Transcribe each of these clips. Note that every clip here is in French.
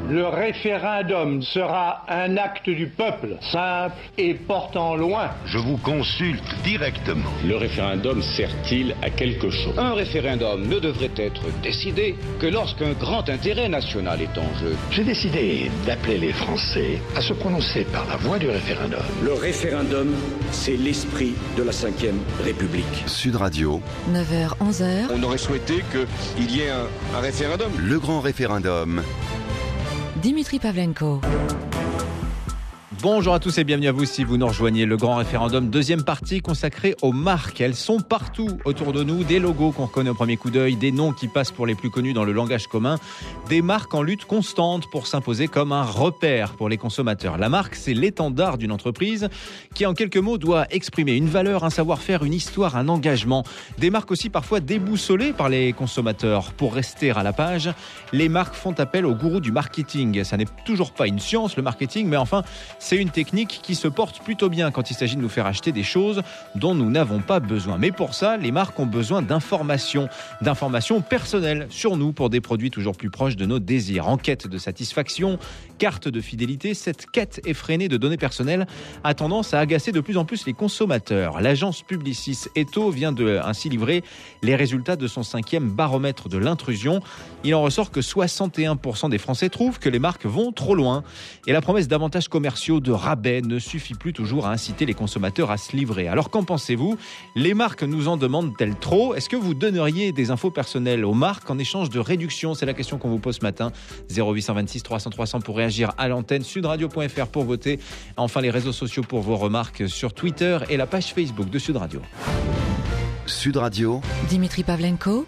Le référendum sera un acte du peuple, simple et portant loin. Je vous consulte directement. Le référendum sert-il à quelque chose ? Un référendum ne devrait être décidé que lorsqu'un grand intérêt national est en jeu. J'ai décidé d'appeler les Français à se prononcer par la voie du référendum. Le référendum, c'est l'esprit de la Ve République. Sud Radio. 9h, 11h. On aurait souhaité qu'il y ait un référendum. Le grand référendum. Dimitri Pavlenko. Bonjour à tous et bienvenue à vous si vous nous rejoignez. Le grand référendum, deuxième partie consacrée aux marques. Elles sont partout autour de nous, des logos qu'on reconnaît au premier coup d'œil, des noms qui passent pour les plus connus dans le langage commun, des marques en lutte constante pour s'imposer comme un repère pour les consommateurs. La marque, c'est l'étendard d'une entreprise qui, en quelques mots, doit exprimer une valeur, un savoir-faire, une histoire, un engagement. Des marques aussi parfois déboussolées par les consommateurs. Pour rester à la page, les marques font appel aux gourous du marketing. Ça n'est toujours pas une science, le marketing, mais enfin, c'est une technique qui se porte plutôt bien quand il s'agit de nous faire acheter des choses dont nous n'avons pas besoin. Mais pour ça, les marques ont besoin d'informations personnelles sur nous pour des produits toujours plus proches de nos désirs. En quête de satisfaction, carte de fidélité, cette quête effrénée de données personnelles a tendance à agacer de plus en plus les consommateurs. L'agence Publicis Eto vient de ainsi livrer les résultats de son 5e baromètre de l'intrusion. Il en ressort que 61% des Français trouvent que les marques vont trop loin. Et la promesse d'avantages commerciaux, de rabais, ne suffit plus toujours à inciter les consommateurs à se livrer. Alors qu'en pensez-vous ? Les marques nous en demandent-elles trop ? Est-ce que vous donneriez des infos personnelles aux marques en échange de réduction ? C'est la question qu'on vous pose ce matin. 0826 300 300 pour réagir à l'antenne, sudradio.fr pour voter. Enfin, les réseaux sociaux pour vos remarques sur Twitter et la page Facebook de Sud Radio. Sud Radio. Dimitri Pavlenko.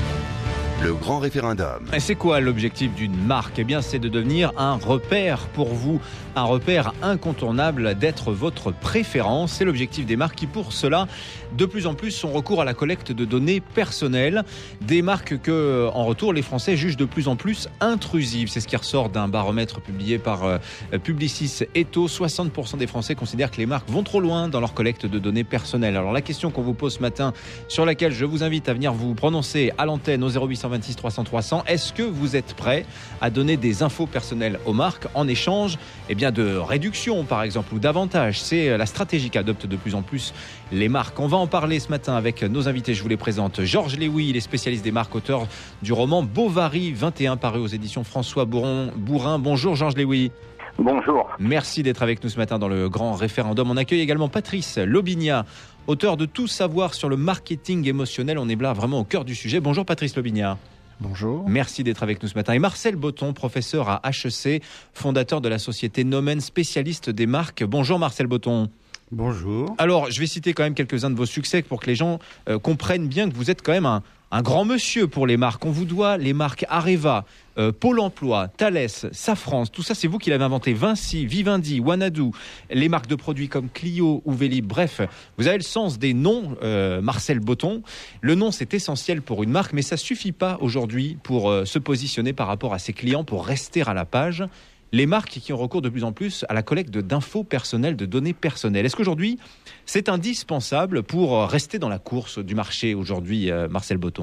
Le grand référendum. Et c'est quoi l'objectif d'une marque ? Eh bien, c'est de devenir un repère pour vous, un repère incontournable, d'être votre préférence. C'est l'objectif des marques qui, pour cela, de plus en plus, ont recours à la collecte de données personnelles. Des marques que, en retour, les Français jugent de plus en plus intrusives. C'est ce qui ressort d'un baromètre publié par Publicis Eto. 60% des Français considèrent que les marques vont trop loin dans leur collecte de données personnelles. Alors, la question qu'on vous pose ce matin, sur laquelle je vous invite à venir vous prononcer à l'antenne au 0826 300 300, est-ce que vous êtes prêt à donner des infos personnelles aux marques en échange de réduction par exemple ou d'avantages ? C'est la stratégie qu'adoptent de plus en plus les marques. On va en parler ce matin avec nos invités. Je vous les présente. Georges Léwy, il est spécialiste des marques, auteur du roman Bovary 21 paru aux éditions François Bourin. Bonjour Georges Léwy. Bonjour. Merci d'être avec nous ce matin dans le grand référendum. On accueille également Patrice Lobigna, auteur de Tout savoir sur le marketing émotionnel. On est là vraiment au cœur du sujet. Bonjour Patrice Lobigna. Bonjour. Merci d'être avec nous ce matin. Et Marcel Botton, professeur à HEC, fondateur de la société Nomen, spécialiste des marques. Bonjour Marcel Botton. Bonjour. Alors, je vais citer quand même quelques-uns de vos succès pour que les gens comprennent bien que vous êtes quand même un grand monsieur pour les marques. On vous doit les marques Areva, Pôle emploi, Thales, Safran, tout ça c'est vous qui l'avez inventé. Vinci, Vivendi, Wanadoo, les marques de produits comme Clio ou Vélib. Bref, vous avez le sens des noms, Marcel Botton. Le nom c'est essentiel pour une marque, mais ça suffit pas aujourd'hui pour se positionner par rapport à ses clients, pour rester à la page. Les marques qui ont recours de plus en plus à la collecte d'infos personnelles, de données personnelles. Est-ce qu'aujourd'hui, c'est indispensable pour rester dans la course du marché aujourd'hui, Marcel Botton ?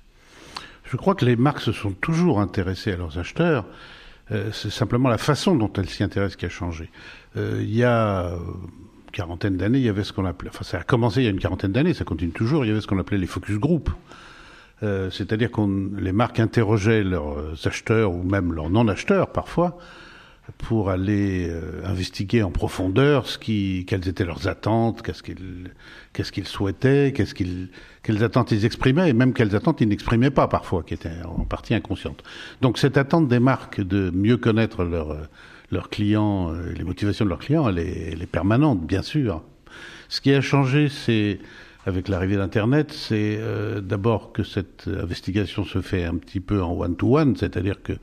Je crois que les marques se sont toujours intéressées à leurs acheteurs. C'est simplement la façon dont elles s'y intéressent qui a changé. Il y a une quarantaine d'années, il y avait ce qu'on appelait... Enfin, ça a commencé il y a une quarantaine d'années, ça continue toujours. Il y avait ce qu'on appelait les focus group. C'est-à-dire que les marques interrogeaient leurs acheteurs ou même leurs non-acheteurs parfois pour aller investiguer en profondeur quelles étaient leurs attentes, qu'est-ce qu'ils souhaitaient, quelles attentes ils exprimaient et même quelles attentes ils n'exprimaient pas parfois, qui étaient en partie inconscientes. Donc cette attente des marques de mieux connaître leurs clients, les motivations de leurs clients, elle est permanente, bien sûr. Ce qui a changé, c'est avec l'arrivée d'Internet, c'est d'abord que cette investigation se fait un petit peu en one-to-one, c'est-à-dire que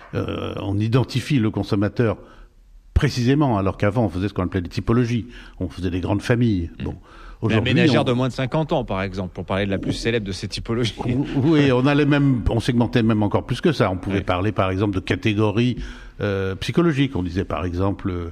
on identifie le consommateur précisément, alors qu'avant on faisait ce qu'on appelait des typologies, on faisait des grandes familles. Bon, la ménagère de moins de 50 ans, par exemple, pour parler de la plus célèbre de ces typologies. Oui, on segmentait même encore plus que ça. On pouvait parler, par exemple, de catégories psychologiques. On disait, par exemple,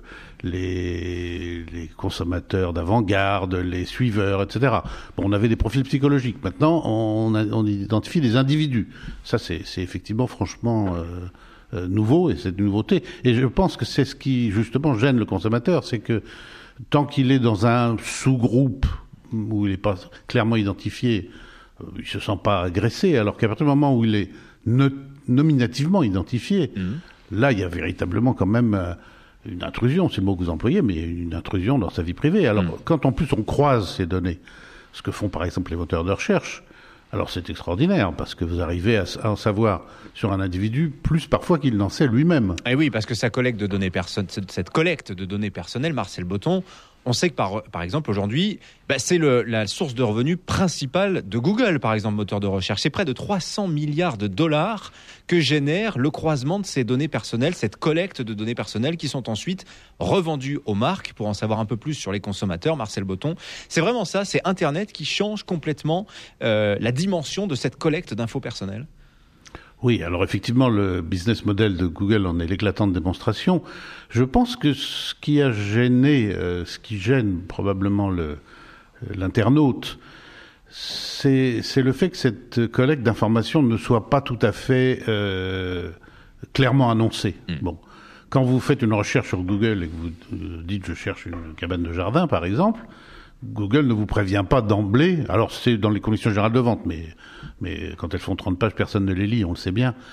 les consommateurs d'avant-garde, les suiveurs, etc. Bon, on avait des profils psychologiques. Maintenant, on identifie des individus. Ça, c'est effectivement franchement nouveau, et c'est une nouveauté. Et je pense que c'est ce qui, justement, gêne le consommateur, c'est que tant qu'il est dans un sous-groupe où il n'est pas clairement identifié, il ne se sent pas agressé, alors qu'à partir du moment où il est nominativement identifié, là, il y a véritablement quand même une intrusion, c'est le mot que vous employez, mais une intrusion dans sa vie privée. Alors, quand en plus on croise ces données, ce que font par exemple les moteurs de recherche, alors c'est extraordinaire, parce que vous arrivez à en savoir sur un individu plus parfois qu'il n'en sait lui-même. Et oui, parce que cette collecte de données personnelles, Marcel Botton, on sait que par exemple aujourd'hui, c'est la source de revenus principale de Google, par exemple, moteur de recherche. C'est près de 300 milliards de dollars que génère le croisement de ces données personnelles, cette collecte de données personnelles qui sont ensuite revendues aux marques. Pour en savoir un peu plus sur les consommateurs, Marcel Botton, c'est vraiment ça, c'est Internet qui change complètement la dimension de cette collecte d'infos personnelles. Oui, alors effectivement, le business model de Google en est l'éclatante démonstration. Je pense que ce qui a gêné, ce qui gêne probablement l'internaute, c'est le fait que cette collecte d'informations ne soit pas tout à fait clairement annoncée. Bon, quand vous faites une recherche sur Google et que vous dites « je cherche une cabane de jardin », par exemple, Google ne vous prévient pas d'emblée, alors c'est dans les conditions générales de vente, mais quand elles font 30 pages, personne ne les lit, on le sait bien.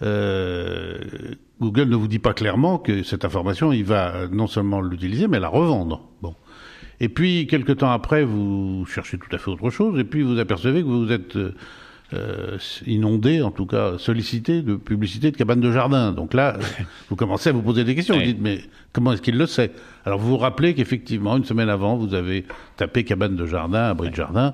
Google ne vous dit pas clairement que cette information, il va non seulement l'utiliser, mais la revendre. Bon. Et puis, quelque temps après, vous cherchez tout à fait autre chose, et puis vous apercevez que vous êtes inondé, en tout cas sollicité de publicité de cabane de jardin. Donc là, vous commencez à vous poser des questions. Vous dites, mais comment est-ce qu'il le sait? Alors vous vous rappelez qu'effectivement, une semaine avant, vous avez tapé cabane de jardin, abri de jardin,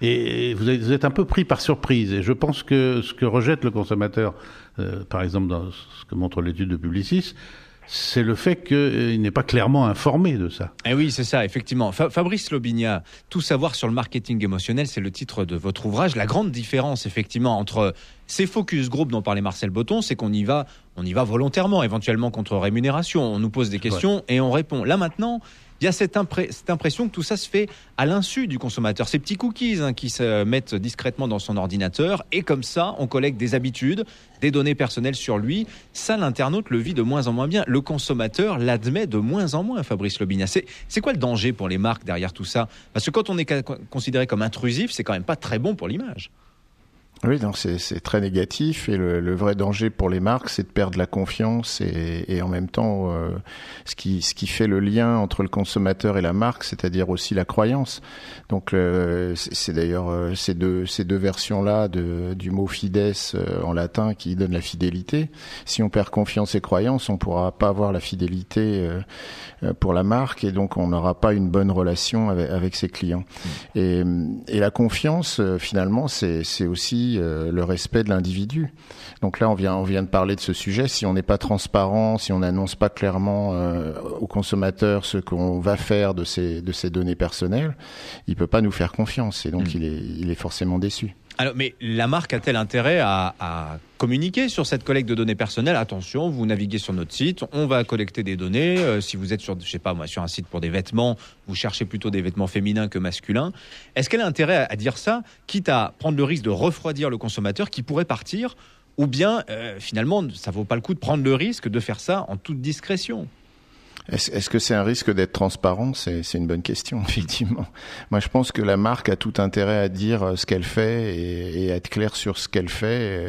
et vous êtes un peu pris par surprise. Et je pense que ce que rejette le consommateur, par exemple dans ce que montre l'étude de Publicis, c'est le fait qu'il n'est pas clairement informé de ça. Et oui, c'est ça, effectivement. Fabrice Lobinia, Tout savoir sur le marketing émotionnel, c'est le titre de votre ouvrage. La grande différence, effectivement, entre ces focus group dont parlait Marcel Botton, c'est qu'on y va volontairement, éventuellement contre rémunération. On nous pose des questions et on répond. Là, maintenant, il y a cette impression que tout ça se fait à l'insu du consommateur. Ces petits cookies qui se mettent discrètement dans son ordinateur, et comme ça, on collecte des habitudes, des données personnelles sur lui. Ça, l'internaute le vit de moins en moins bien. Le consommateur l'admet de moins en moins, Fabrice Lobinia. C'est quoi le danger pour les marques derrière tout ça? Parce que quand on est considéré comme intrusif, c'est quand même pas très bon pour l'image. Oui, donc c'est très négatif, et le vrai danger pour les marques, c'est de perdre la confiance et en même temps ce qui fait le lien entre le consommateur et la marque, c'est-à-dire aussi la croyance. Donc c'est d'ailleurs ces deux versions-là du mot fides en latin qui donne la fidélité. Si on perd confiance et croyance, on pourra pas avoir la fidélité pour la marque, et donc on n'aura pas une bonne relation avec ses clients. Et la confiance, finalement, c'est aussi le respect de l'individu. Donc là, on vient de parler de ce sujet. Si on n'est pas transparent, si on n'annonce pas clairement aux consommateurs ce qu'on va faire de ces données personnelles, il peut pas nous faire confiance, et donc il est forcément déçu. Alors, mais la marque a-t-elle intérêt à communiquer sur cette collecte de données personnelles? Attention, vous naviguez sur notre site, on va collecter des données. Si vous êtes sur un site pour des vêtements, vous cherchez plutôt des vêtements féminins que masculins. Est-ce qu'elle a intérêt à dire ça, quitte à prendre le risque de refroidir le consommateur qui pourrait partir, ou bien finalement, ça vaut pas le coup de prendre le risque de faire ça en toute discrétion? Est-ce que c'est un risque d'être transparent? C'est une bonne question, effectivement. Moi, je pense que la marque a tout intérêt à dire ce qu'elle fait et à être claire sur ce qu'elle fait,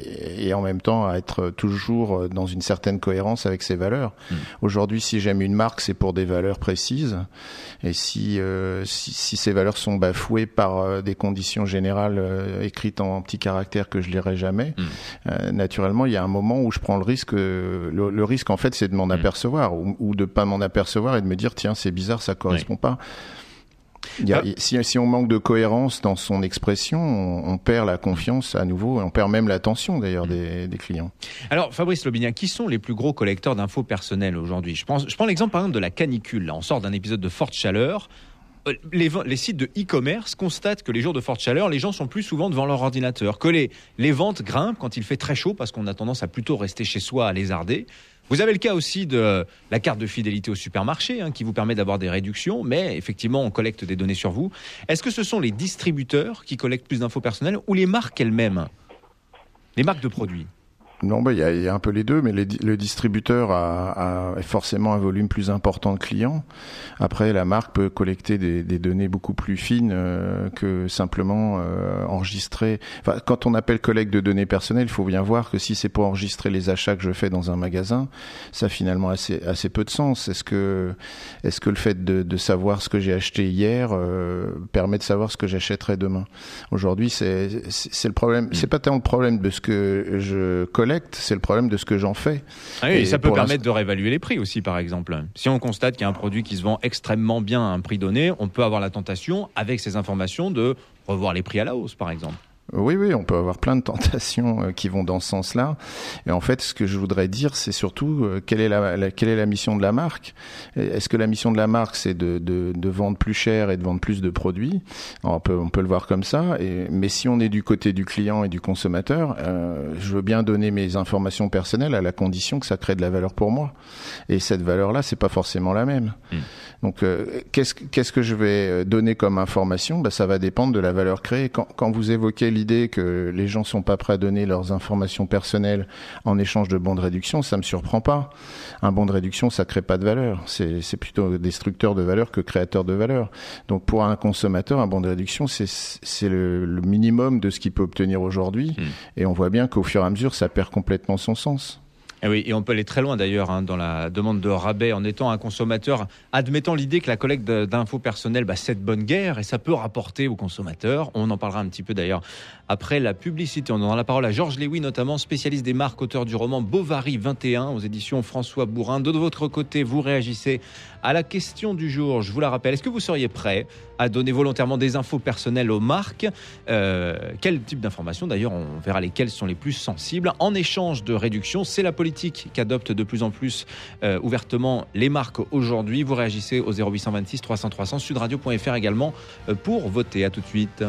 et en même temps à être toujours dans une certaine cohérence avec ses valeurs. Aujourd'hui, si j'aime une marque, c'est pour des valeurs précises, et si ces valeurs sont bafouées par des conditions générales écrites en petits caractères que je lirai jamais, naturellement, il y a un moment où je prends le risque. Le risque, en fait, c'est de m'en apercevoir, ou de pas m'en apercevoir et de me dire tiens, c'est bizarre, ça correspond pas. Si on manque de cohérence dans son expression, on perd la confiance à nouveau, et on perd même l'attention d'ailleurs des clients. Alors Fabrice Lobinia, qui sont les plus gros collecteurs d'infos personnelles aujourd'hui? Je prends l'exemple par exemple de la canicule. Là, on sort d'un épisode de forte chaleur. Les sites de e-commerce constatent que les jours de forte chaleur, les gens sont plus souvent devant leur ordinateur, que les ventes grimpent quand il fait très chaud, parce qu'on a tendance à plutôt rester chez soi à lézarder. Vous avez le cas aussi de la carte de fidélité au supermarché, qui vous permet d'avoir des réductions, mais effectivement, on collecte des données sur vous. Est-ce que ce sont les distributeurs qui collectent plus d'infos personnelles, ou les marques elles-mêmes, les marques de produits? Non, il y a un peu les deux, mais le distributeur a forcément un volume plus important de clients. Après, la marque peut collecter des données beaucoup plus fines que simplement enregistrer. Enfin, quand on appelle collecte de données personnelles, il faut bien voir que si c'est pour enregistrer les achats que je fais dans un magasin, ça a finalement assez peu de sens. Est-ce que le fait de savoir ce que j'ai acheté hier permet de savoir ce que j'achèterai demain? Aujourd'hui, c'est le problème. C'est pas tellement le problème de ce que je collecte, c'est le problème de ce que j'en fais. Ah oui, et ça peut permettre de réévaluer les prix aussi, par exemple. Si on constate qu'il y a un produit qui se vend extrêmement bien à un prix donné, on peut avoir la tentation, avec ces informations, de revoir les prix à la hausse, par exemple. Oui, on peut avoir plein de tentations qui vont dans ce sens-là. Et en fait, ce que je voudrais dire, c'est surtout quelle est la mission de la marque. Est-ce que la mission de la marque, c'est de vendre plus cher et de vendre plus de produits? Alors, on peut le voir comme ça. Mais si on est du côté du client et du consommateur, je veux bien donner mes informations personnelles à la condition que ça crée de la valeur pour moi. Et cette valeur-là, c'est pas forcément la même. Donc, qu'est-ce que je vais donner comme information? Ça va dépendre de la valeur créée. Quand vous évoquez l'idée que les gens sont pas prêts à donner leurs informations personnelles en échange de bons de réduction, ça me surprend pas. Un bon de réduction, ça crée pas de valeur. C'est plutôt destructeur de valeur que créateur de valeur. Donc, pour un consommateur, un bon de réduction, c'est le minimum de ce qu'il peut obtenir aujourd'hui. Et on voit bien qu'au fur et à mesure, ça perd complètement son sens. Et oui, et on peut aller très loin d'ailleurs dans la demande de rabais en étant un consommateur, admettant l'idée que la collecte d'infos personnelles, c'est de bonne guerre et ça peut rapporter aux consommateurs. On en parlera un petit peu d'ailleurs après la publicité. On donnera la parole à Georges Léwy, notamment spécialiste des marques, auteur du roman Bovary 21 aux éditions François Bourin. De votre côté, vous réagissez à la question du jour. Je vous la rappelle, est-ce que vous seriez prêt à donner volontairement des infos personnelles aux marques? Quel type d'informations d'ailleurs? On verra lesquelles sont les plus sensibles. En échange de réduction, c'est la politique qu'adoptent de plus en plus ouvertement les marques aujourd'hui. Vous réagissez au 0826 300 300, sudradio.fr également pour voter. À tout de suite.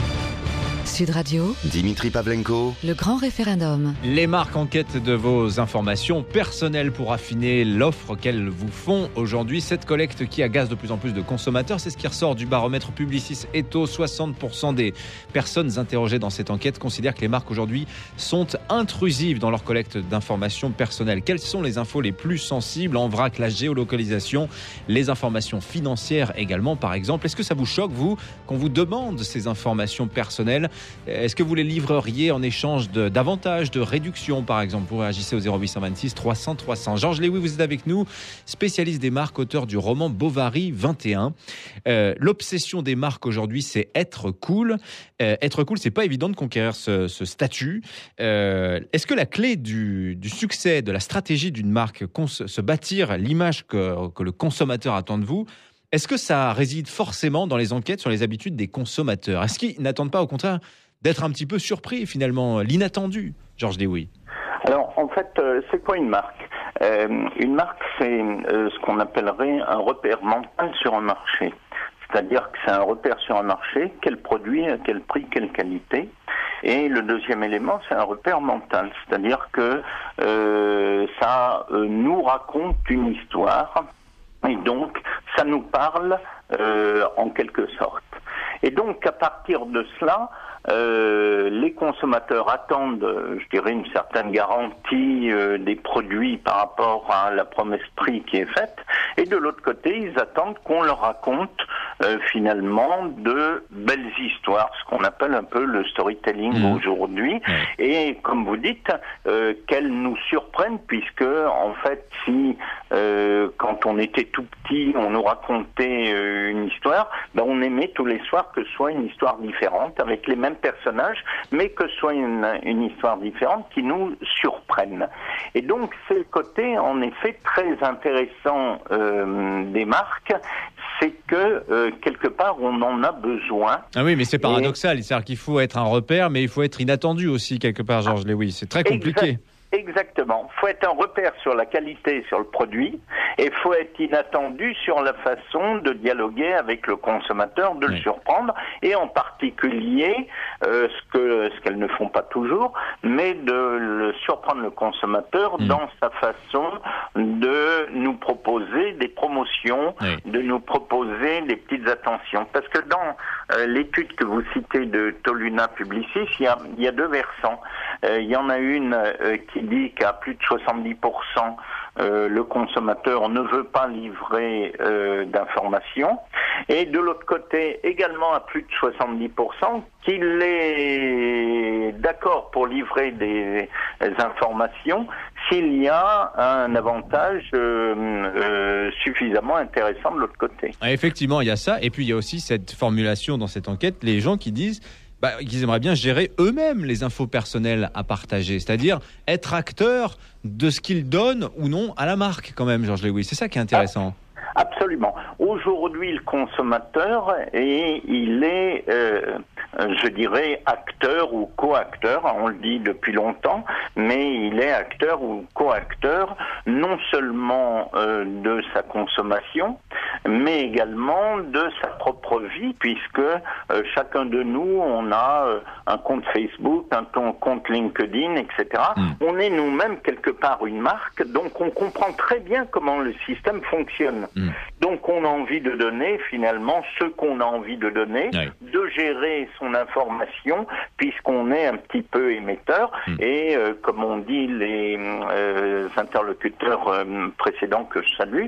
Sud Radio, Dimitri Pavlenko, le grand référendum. Les marques en quête de vos informations personnelles pour affiner l'offre qu'elles vous font aujourd'hui. Cette collecte qui agace de plus en plus de consommateurs, c'est ce qui ressort du baromètre Publicis Eto. 60% des personnes interrogées dans cette enquête considèrent que les marques aujourd'hui sont intrusives dans leur collecte d'informations personnelles. Quelles sont les infos les plus sensibles? En vrac, la géolocalisation, les informations financières également, par exemple. Est-ce que ça vous choque, vous, qu'on vous demande ces informations personnelles? Est-ce que vous les livreriez en échange davantage de réduction, par exemple? Vous réagissez au 0826 300 300. Georges Léwy, vous êtes avec nous, spécialiste des marques, auteur du roman Bovary 21. L'obsession des marques aujourd'hui, c'est être cool. Être cool, c'est pas évident de conquérir ce statut. Est-ce que la clé du succès, de la stratégie d'une marque, se bâtir l'image que le consommateur attend de vous, est-ce que ça réside forcément dans les enquêtes sur les habitudes des consommateurs? Est-ce qu'ils n'attendent pas, au contraire, d'être un petit peu surpris, finalement, l'inattendu, Georges Léwy? Alors, en fait, c'est quoi une marque? Une marque, c'est ce qu'on appellerait un repère mental sur un marché. C'est-à-dire que c'est un repère sur un marché, quel produit, à quel prix, quelle qualité. Et le deuxième élément, c'est un repère mental. C'est-à-dire que ça nous raconte une histoire. Et donc, ça nous parle en quelque sorte. Et donc, à partir de cela, les consommateurs attendent, je dirais, une certaine garantie des produits par rapport à la promesse prix qui est faite. Et de l'autre côté, ils attendent qu'on leur raconte finalement de belles histoires, ce qu'on appelle un peu le storytelling aujourd'hui. Et comme vous dites, qu'elles nous surprennent, puisque en fait, si quand on était tout petit, on nous racontait une histoire, on aimait tous les soirs que ce soit une histoire différente, avec les mêmes personnages, mais que ce soit une histoire différente qui nous surprenne. Et donc, c'est le côté, en effet, très intéressant des marques, c'est que, quelque part, on en a besoin. Ah oui, mais c'est paradoxal. C'est-à-dire qu'il faut être un repère, mais il faut être inattendu aussi, quelque part, Georges Léwy. C'est très compliqué. Exactement. Il faut être un repère sur la qualité, sur le produit, et il faut être inattendu sur la façon de dialoguer avec le consommateur, de le surprendre, et en particulier, ce qu'elles ne font pas toujours, mais de surprendre le consommateur dans sa façon de de nous proposer des promotions, de nous proposer des petites attentions. Parce que dans l'étude que vous citez de Toluna Publicis, il y a deux versants. Il y en a une qui dit qu'à plus de 70%, le consommateur ne veut pas livrer d'informations. Et de l'autre côté, également à plus de 70%, qu'il est d'accord pour livrer des informations s'il y a un avantage suffisamment intéressant de l'autre côté. Effectivement, il y a ça. Et puis, il y a aussi cette formulation dans cette enquête, les gens qui disent qu'ils aimeraient bien gérer eux-mêmes les infos personnelles à partager, c'est-à-dire être acteur de ce qu'ils donnent ou non à la marque quand même, Georges Lewis. C'est ça qui est intéressant. Absolument. Aujourd'hui, le consommateur, il est, je dirais, acteur ou co-acteur, on le dit depuis longtemps, mais il est acteur ou co-acteur non seulement de sa consommation, mais également de sa propre vie, puisque chacun de nous, on a un compte Facebook, un compte LinkedIn, etc. On est nous-mêmes quelque part une marque, donc on comprend très bien comment le système fonctionne. Donc on a envie de donner finalement ce qu'on a envie de donner, de gérer son information puisqu'on est un petit peu émetteur et comme on dit les interlocuteurs précédents que je salue,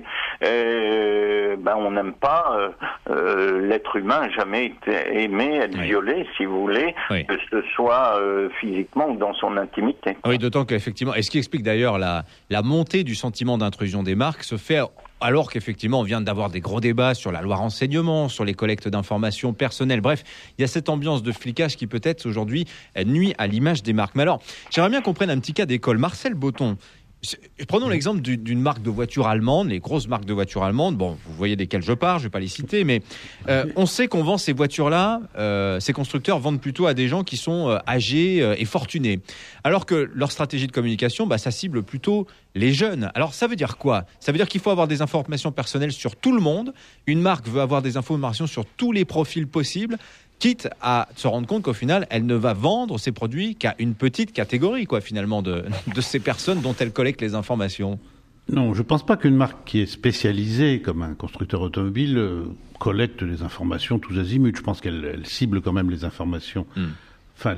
on n'aime pas l'être humain jamais aimé être violé si vous voulez, que ce soit physiquement ou dans son intimité. Oui, d'autant qu'effectivement, et ce qui explique d'ailleurs la montée du sentiment d'intrusion des marques se fait alors qu'effectivement, on vient d'avoir des gros débats sur la loi renseignement, sur les collectes d'informations personnelles. Bref, il y a cette ambiance de flicage qui peut-être aujourd'hui nuit à l'image des marques. Mais alors, j'aimerais bien qu'on prenne un petit cas d'école. Marcel Botton, prenons l'exemple d'une marque de voiture allemande, les grosses marques de voitures allemandes. Bon, vous voyez desquelles je parle, je ne vais pas les citer, mais on sait qu'on vend ces voitures-là, ces constructeurs vendent plutôt à des gens qui sont âgés et fortunés. Alors que leur stratégie de communication, ça cible plutôt les jeunes. Alors ça veut dire quoi ? Ça veut dire qu'il faut avoir des informations personnelles sur tout le monde. Une marque veut avoir des informations sur tous les profils possibles, quitte à se rendre compte qu'au final, elle ne va vendre ses produits qu'à une petite catégorie, finalement, de ces personnes dont elle collecte les informations. Non, je ne pense pas qu'une marque qui est spécialisée, comme un constructeur automobile, collecte les informations tous azimuts. Je pense qu'elle cible quand même les informations, enfin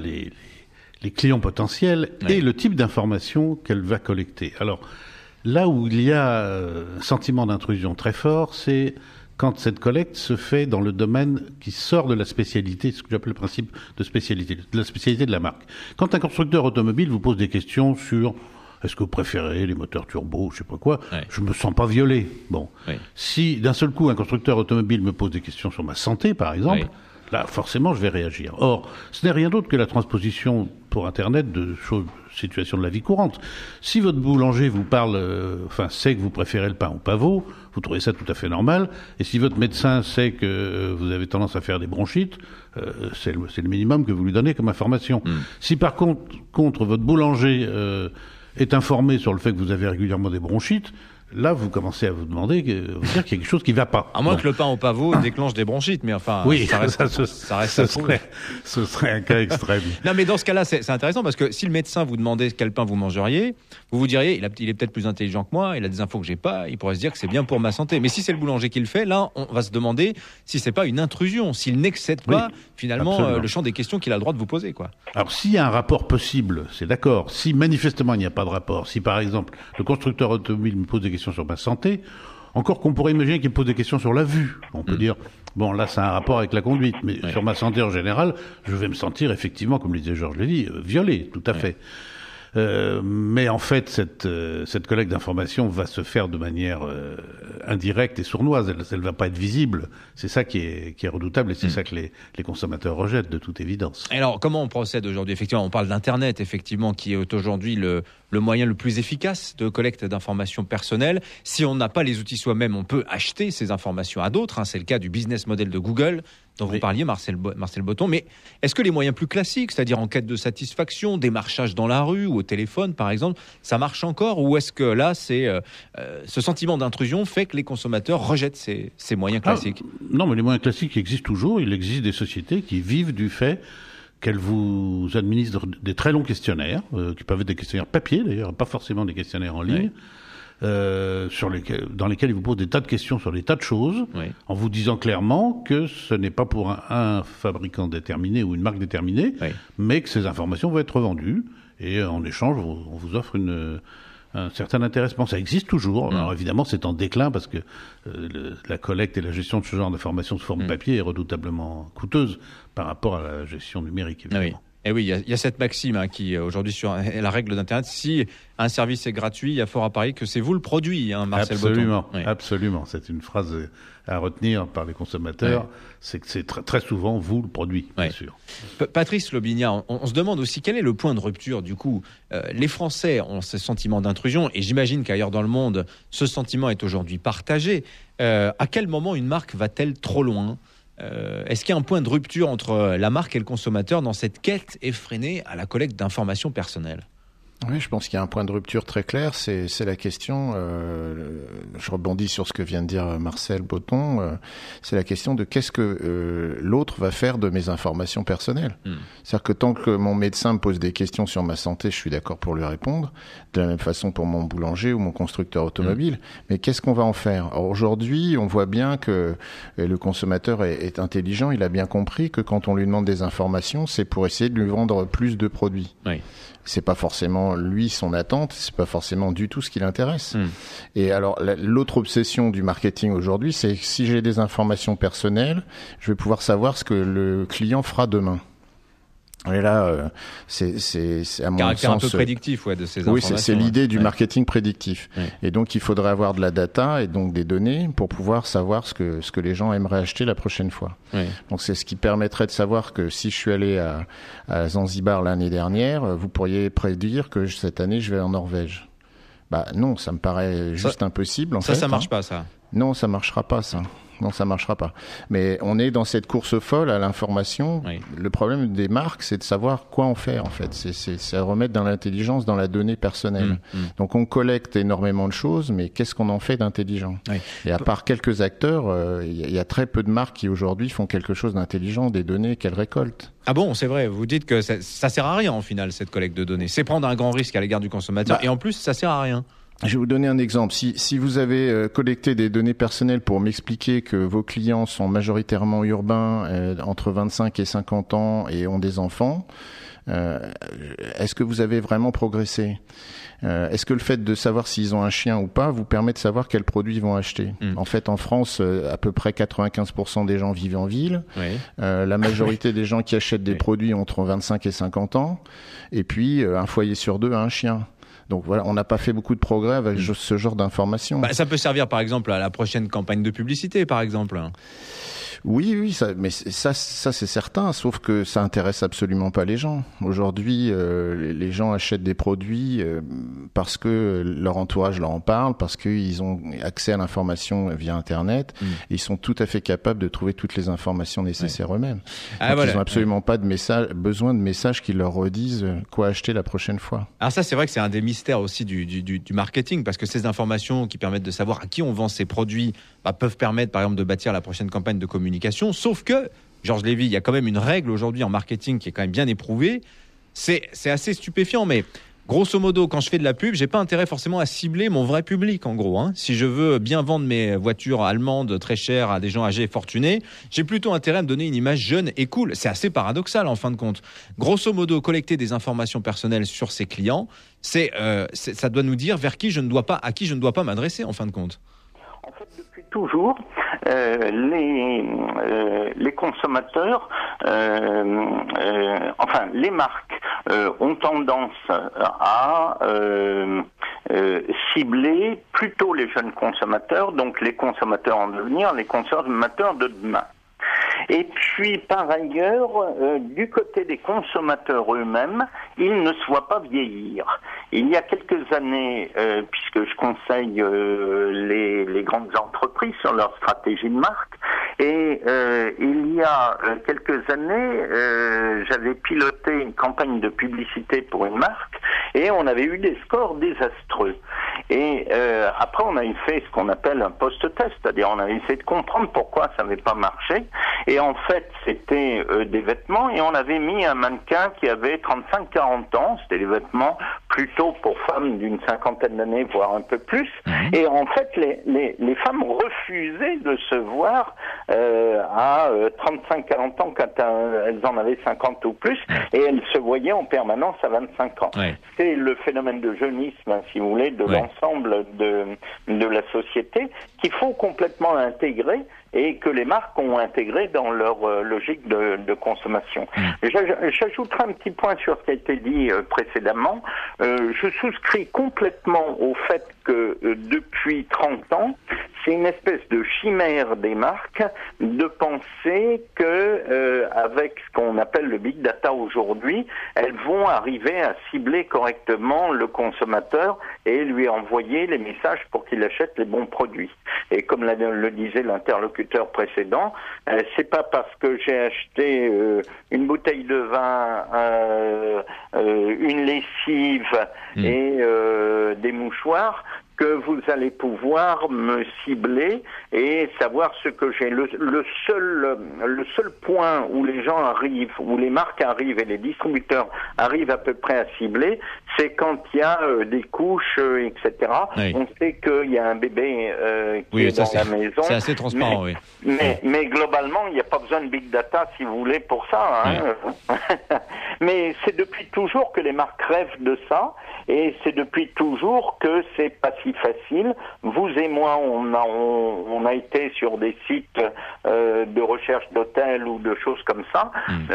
les clients potentiels et le type d'informations qu'elle va collecter. Alors, là où il y a un sentiment d'intrusion très fort, c'est quand cette collecte se fait dans le domaine qui sort de la spécialité, ce que j'appelle le principe de spécialité, de la spécialité de la marque. Quand un constructeur automobile vous pose des questions sur est-ce que vous préférez les moteurs turbo, je sais pas quoi, je me sens pas violé. Bon, si d'un seul coup un constructeur automobile me pose des questions sur ma santé, par exemple, là forcément je vais réagir. Or, ce n'est rien d'autre que la transposition pour Internet de situations de la vie courante. Si votre boulanger vous parle, sait que vous préférez le pain au pavot, vous trouvez ça tout à fait normal. Et si votre médecin sait que vous avez tendance à faire des bronchites, c'est le minimum que vous lui donnez comme information. Si par contre votre boulanger est informé sur le fait que vous avez régulièrement des bronchites, là, vous commencez à vous demander, vous dire qu'il y a quelque chose qui ne va pas. À moins que le pain au pavot déclenche des bronchites, mais enfin, oui, ça reste ce serait un cas extrême. Non, mais dans ce cas-là, c'est intéressant parce que si le médecin vous demandait quel pain vous mangeriez, vous vous diriez, il est peut-être plus intelligent que moi, il a des infos que j'ai pas, il pourrait se dire que c'est bien pour ma santé. Mais si c'est le boulanger qui le fait, là, on va se demander si c'est pas une intrusion, s'il n'excède pas finalement le champ des questions qu'il a le droit de vous poser, quoi. Alors, s'il y a un rapport possible, c'est d'accord. Si manifestement il n'y a pas de rapport, si par exemple le constructeur automobile me pose des questions sur ma santé, encore qu'on pourrait imaginer qu'il me pose des questions sur la vue. On peut dire, bon, là, ça a un rapport avec la conduite, mais sur ma santé en général, je vais me sentir effectivement, comme le disait Georges Lévy, violé, tout à fait. Mais en fait, cette collecte d'informations va se faire de manière indirecte et sournoise. Elle va pas être visible. C'est ça qui est redoutable et c'est ça que les consommateurs rejettent de toute évidence. Alors, comment on procède aujourd'hui ? Effectivement, on parle d'Internet, effectivement, qui est aujourd'hui le moyen le plus efficace de collecte d'informations personnelles. Si on n'a pas les outils soi-même, on peut acheter ces informations à d'autres. C'est le cas du business model de Google, dont vous parliez, Marcel Botton. Mais est-ce que les moyens plus classiques, c'est-à-dire en quête de satisfaction, démarchage dans la rue ou au téléphone, par exemple, ça marche encore ? Ou est-ce que là, ce sentiment d'intrusion fait que les consommateurs rejettent ces moyens classiques ? Non, mais les moyens classiques existent toujours. Il existe des sociétés qui vivent du fait qu'elles vous administrent des très longs questionnaires, qui peuvent être des questionnaires papier d'ailleurs, pas forcément des questionnaires en ligne, dans lesquels il vous pose des tas de questions sur des tas de choses, en vous disant clairement que ce n'est pas pour un fabricant déterminé ou une marque déterminée, mais que ces informations vont être vendues, et en échange, on vous offre un certain intéressement. Ça existe toujours. Alors évidemment, c'est en déclin parce que la collecte et la gestion de ce genre d'informations sous forme papier est redoutablement coûteuse par rapport à la gestion numérique, évidemment. Et oui, il y a cette maxime qui, aujourd'hui, sur la règle d'Internet, si un service est gratuit, il y a fort à parier que c'est vous le produit, Marcel Botton. Absolument. C'est une phrase à retenir par les consommateurs. C'est que c'est très souvent vous le produit, bien sûr. Patrice Lobignat, on se demande aussi quel est le point de rupture, du coup. Les Français ont ce sentiment d'intrusion, et j'imagine qu'ailleurs dans le monde, ce sentiment est aujourd'hui partagé. À quel moment une marque va-t-elle trop loin ? Est-ce qu'il y a un point de rupture entre la marque et le consommateur dans cette quête effrénée à la collecte d'informations personnelles ? Oui, je pense qu'il y a un point de rupture très clair, c'est la question, je rebondis sur ce que vient de dire Marcel Botton, c'est la question de qu'est-ce que l'autre va faire de mes informations personnelles. C'est-à-dire que tant que mon médecin me pose des questions sur ma santé, je suis d'accord pour lui répondre, de la même façon pour mon boulanger ou mon constructeur automobile, mais qu'est-ce qu'on va en faire ? Alors aujourd'hui, on voit bien que le consommateur est intelligent, il a bien compris que quand on lui demande des informations, c'est pour essayer de lui vendre plus de produits. C'est pas forcément lui son attente, c'est pas forcément du tout ce qui l'intéresse. Et alors l'autre obsession du marketing aujourd'hui, c'est que si j'ai des informations personnelles, je vais pouvoir savoir ce que le client fera demain. Et là, c'est à mon caractère sens un peu prédictif, de ces informations. Oui, c'est l'idée du marketing prédictif. Et donc, il faudrait avoir de la data et donc des données pour pouvoir savoir ce que les gens aimeraient acheter la prochaine fois. Donc, c'est ce qui permettrait de savoir que si je suis allé à Zanzibar l'année dernière, vous pourriez prédire que cette année, je vais en Norvège. Bah non, ça me paraît juste impossible. Ça marche pas, ça. Non, ça marchera pas, ça. Non, ça marchera pas. Mais on est dans cette course folle à l'information. Le problème des marques, c'est de savoir quoi en faire, en fait. C'est remettre dans l'intelligence, dans la donnée personnelle. Donc, on collecte énormément de choses, mais qu'est-ce qu'on en fait d'intelligent ? Et à part quelques acteurs, il y a très peu de marques qui, aujourd'hui, font quelque chose d'intelligent des données qu'elles récoltent. Ah bon, c'est vrai. Vous dites que ça sert à rien, en final, cette collecte de données. C'est prendre un grand risque à l'égard du consommateur. Et en plus, ça sert à rien. Je vais vous donner un exemple. Si vous avez collecté des données personnelles pour m'expliquer que vos clients sont majoritairement urbains, entre 25 et 50 ans et ont des enfants, est-ce que vous avez vraiment progressé ? Est-ce que le fait de savoir s'ils ont un chien ou pas vous permet de savoir quels produits ils vont acheter ? En fait, en France, à peu près 95% des gens vivent en ville. La majorité des gens qui achètent des produits ont entre 25 et 50 ans. Et puis, un foyer sur deux a un chien. Donc voilà, on n'a pas fait beaucoup de progrès avec ce genre d'informations. Ça peut servir par exemple à la prochaine campagne de publicité, par exemple. Oui, mais ça c'est certain, sauf que ça intéresse absolument pas les gens. Aujourd'hui, les gens achètent des produits parce que leur entourage leur en parle, parce qu'ils ont accès à l'information via Internet, et ils sont tout à fait capables de trouver toutes les informations nécessaires eux-mêmes. Ils n'ont absolument pas besoin de messages qui leur redisent quoi acheter la prochaine fois. Alors ça, c'est vrai que c'est un des mystères aussi du marketing, parce que ces informations qui permettent de savoir à qui on vend ces produits peuvent permettre, par exemple, de bâtir la prochaine campagne de communication. Sauf que, Georges Lévy, il y a quand même une règle aujourd'hui en marketing qui est quand même bien éprouvée. C'est assez stupéfiant, mais grosso modo, quand je fais de la pub, j'ai pas intérêt forcément à cibler mon vrai public, en gros. Si je veux bien vendre mes voitures allemandes très chères à des gens âgés et fortunés, j'ai plutôt intérêt à me donner une image jeune et cool. C'est assez paradoxal, en fin de compte. Grosso modo, collecter des informations personnelles sur ses clients, ça doit nous dire à qui je ne dois pas m'adresser, en fin de compte. En fait, depuis toujours, les consommateurs, les marques ont tendance à cibler plutôt les jeunes consommateurs, donc les consommateurs en devenir, les consommateurs de demain. Et puis, par ailleurs, du côté des consommateurs eux-mêmes, ils ne se voient pas vieillir. Il y a quelques années, puisque je conseille les grandes entreprises sur leur stratégie de marque, et il y a quelques années, j'avais piloté une campagne de publicité pour une marque, et on avait eu des scores désastreux. Et après, on avait fait ce qu'on appelle un post-test, c'est-à-dire on avait essayé de comprendre pourquoi ça n'avait pas marché. Et en fait, c'était des vêtements, et on avait mis un mannequin qui avait 35-40 ans, c'était des vêtements plutôt pour femmes d'une 50aine d'années, voire un peu plus. Et en fait, les femmes refusaient de se voir à 35-40 ans quand elles en avaient 50 ou plus, et elles se voyaient en permanence à 25 ans. Ouais. C'est le phénomène de jeunisme, si vous voulez, de l'ensemble de la société qu'il faut complètement intégrer et que les marques ont intégré dans leur logique de consommation. J'ajouterai un petit point sur ce qui a été dit précédemment. Je souscris complètement au fait que depuis 30 ans, c'est une espèce de chimère des marques de penser que avec ce qu'on appelle le big data aujourd'hui, elles vont arriver à cibler correctement le consommateur et lui envoyer les messages pour qu'il achète les bons produits. Et comme le disait l'interlocuteur précédent, c'est pas parce que j'ai acheté une bouteille de vin, une lessive et des mouchoirs que vous allez pouvoir me cibler et savoir ce que j'ai. Le seul point où les gens arrivent, où les marques arrivent et les distributeurs arrivent à peu près à cibler, c'est quand il y a des couches, etc. Oui. On sait qu'il y a un bébé qui est dans la maison. C'est assez transparent, mais globalement, il n'y a pas besoin de big data, si vous voulez, pour ça. Hein. Mais c'est depuis toujours que les marques rêvent de ça, et c'est depuis toujours que c'est pas si facile. Vous et moi, on a été sur des sites de recherche d'hôtels ou de choses comme ça.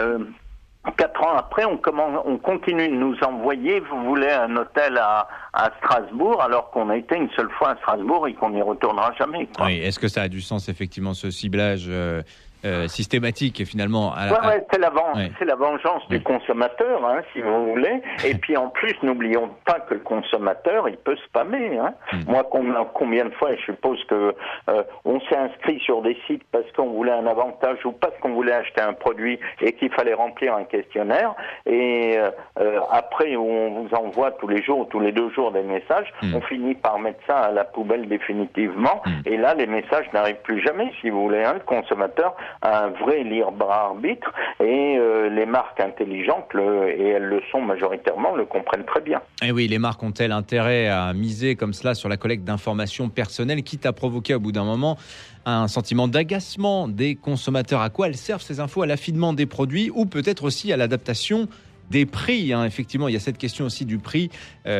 4 ans après, on continue de nous envoyer, vous voulez un hôtel à Strasbourg, alors qu'on a été une seule fois à Strasbourg et qu'on n'y retournera jamais. Quoi. Oui, est-ce que ça a du sens, effectivement, ce ciblage systématique, finalement c'est la vengeance du consommateur, hein, si vous voulez. Et puis en plus, n'oublions pas que le consommateur, il peut spammer. Hein. Moi, combien de fois, je suppose que on s'est inscrit sur des sites parce qu'on voulait un avantage ou parce qu'on voulait acheter un produit et qu'il fallait remplir un questionnaire. Et après, on vous envoie tous les jours ou tous les 2 jours des messages, on finit par mettre ça à la poubelle définitivement. Et là, les messages n'arrivent plus jamais, si vous voulez. Hein. Le consommateur a un vrai libre arbitre et les marques intelligentes, et elles le sont majoritairement, le comprennent très bien. Et oui, les marques ont-elles intérêt à miser comme cela sur la collecte d'informations personnelles, quitte à provoquer au bout d'un moment un sentiment d'agacement des consommateurs? À quoi elles servent ces infos? À l'affinement des produits ou peut-être aussi à l'adaptation des prix, hein. Effectivement, il y a cette question aussi du prix.